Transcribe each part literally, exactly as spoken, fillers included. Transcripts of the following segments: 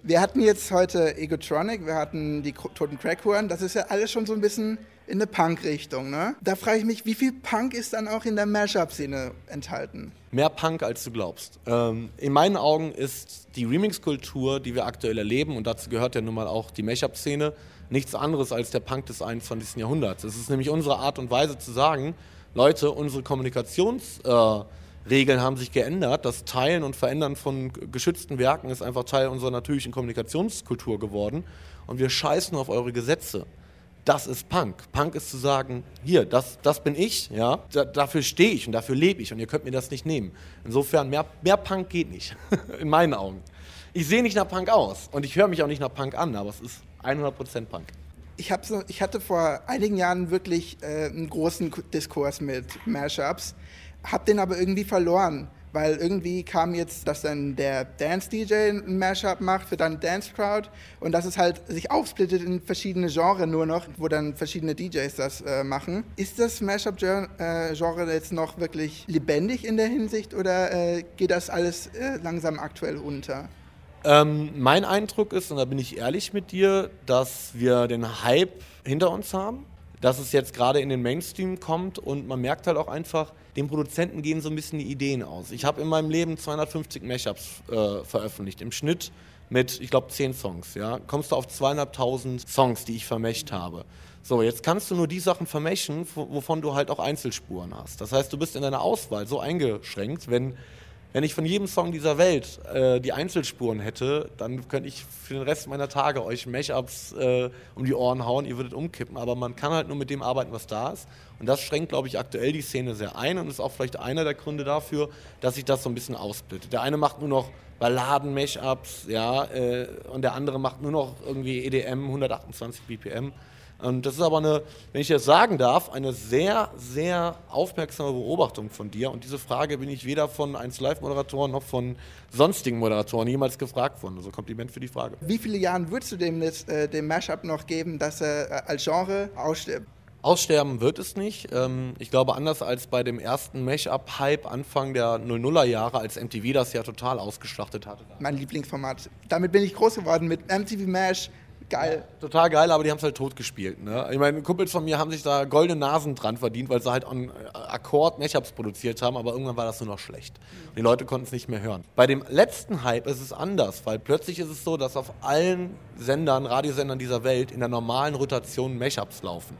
Wir hatten jetzt heute Egotronic, wir hatten die Toten Crackhuren, das ist ja alles schon so ein bisschen in eine Punk-Richtung, ne? Da frage ich mich, wie viel Punk ist dann auch in der Mashup-Szene enthalten? Mehr Punk, als du glaubst. Ähm, in meinen Augen ist die Remix-Kultur, die wir aktuell erleben, und dazu gehört ja nun mal auch die Mashup-Szene, nichts anderes als der Punk des einundzwanzigsten Jahrhunderts. Es ist nämlich unsere Art und Weise zu sagen, Leute, unsere Kommunikationsregeln äh, haben sich geändert. Das Teilen und Verändern von geschützten Werken ist einfach Teil unserer natürlichen Kommunikationskultur geworden. Und wir scheißen auf eure Gesetze. Das ist Punk. Punk ist zu sagen, hier, das, das bin ich, ja, da, dafür stehe ich und dafür lebe ich und ihr könnt mir das nicht nehmen. Insofern, mehr, mehr Punk geht nicht, in meinen Augen. Ich sehe nicht nach Punk aus und ich höre mich auch nicht nach Punk an, aber es ist hundert Prozent Punk. Ich, hab so, ich hatte vor einigen Jahren wirklich äh, einen großen Diskurs mit Mashups, hab den aber irgendwie verloren, weil irgendwie kam jetzt, dass dann der Dance-D J ein Mashup macht für dann Dance-Crowd und dass es halt sich aufsplittet in verschiedene Genres nur noch, wo dann verschiedene D Js das äh, machen. Ist das Mashup-Genre jetzt noch wirklich lebendig in der Hinsicht oder äh, geht das alles äh, langsam aktuell unter? Ähm, mein Eindruck ist, und da bin ich ehrlich mit dir, dass wir den Hype hinter uns haben, dass es jetzt gerade in den Mainstream kommt und man merkt halt auch einfach, den Produzenten gehen so ein bisschen die Ideen aus. Ich habe in meinem Leben zweihundertfünfzig Mashups äh, veröffentlicht, im Schnitt mit, ich glaube, zehn Songs. Ja? Kommst du auf zweieinhalbtausend Songs, die ich vermischt habe. So, jetzt kannst du nur die Sachen vermischen, wovon du halt auch Einzelspuren hast. Das heißt, du bist in deiner Auswahl so eingeschränkt, wenn Wenn ich von jedem Song dieser Welt äh, die Einzelspuren hätte, dann könnte ich für den Rest meiner Tage euch Mashups äh, um die Ohren hauen, ihr würdet umkippen. Aber man kann halt nur mit dem arbeiten, was da ist. Und das schränkt, glaube ich, aktuell die Szene sehr ein und ist auch vielleicht einer der Gründe dafür, dass sich das so ein bisschen aufsplittet. Der eine macht nur noch Balladen-Mashups, ja, äh, und der andere macht nur noch irgendwie E D M, hundertachtundzwanzig B P M. Und das ist aber eine, wenn ich das sagen darf, eine sehr, sehr aufmerksame Beobachtung von dir. Und diese Frage bin ich weder von eins Live-Moderatoren noch von sonstigen Moderatoren jemals gefragt worden. Also Kompliment für die Frage. Wie viele Jahre würdest du dem, jetzt, äh, dem Mashup noch geben, dass er äh, als Genre ausstirbt? Aussterben wird es nicht. Ähm, ich glaube, anders als bei dem ersten Mashup-Hype Anfang der nuller Jahre, als M T V das ja total ausgeschlachtet hatte. Mein Lieblingsformat. Damit bin ich groß geworden mit M T V Mash. Geil. Ja, total geil, aber die haben es halt tot gespielt. Ne? Ich meine, Kumpels von mir haben sich da goldene Nasen dran verdient, weil sie halt an Akkord Mashups produziert haben, aber irgendwann war das nur noch schlecht. Und die Leute konnten es nicht mehr hören. Bei dem letzten Hype ist es anders, weil plötzlich ist es so, dass auf allen Sendern, Radiosendern dieser Welt in der normalen Rotation Mashups laufen.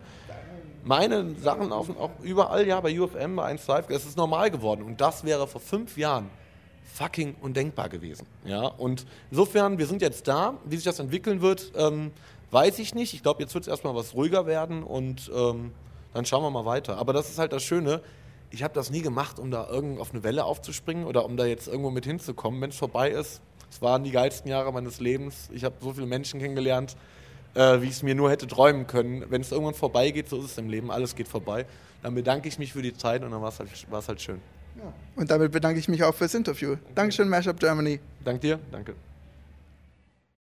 Meine Sachen laufen auch überall, ja, bei U F M, bei eins Live, es ist normal geworden. Und das wäre vor fünf Jahren fucking undenkbar gewesen. Ja? Und insofern, wir sind jetzt da. Wie sich das entwickeln wird, ähm, weiß ich nicht. Ich glaube, jetzt wird es erstmal was ruhiger werden und ähm, dann schauen wir mal weiter. Aber das ist halt das Schöne. Ich habe das nie gemacht, um da irgend auf eine Welle aufzuspringen oder um da jetzt irgendwo mit hinzukommen. Wenn es vorbei ist, es waren die geilsten Jahre meines Lebens. Ich habe so viele Menschen kennengelernt, äh, wie ich es mir nur hätte träumen können. Wenn es irgendwann vorbeigeht, so ist es im Leben. Alles geht vorbei. Dann bedanke ich mich für die Zeit und dann war es halt, war's halt schön. Ja. Und damit bedanke ich mich auch fürs Interview. Dankeschön, Mashup Germany. Dank dir, danke.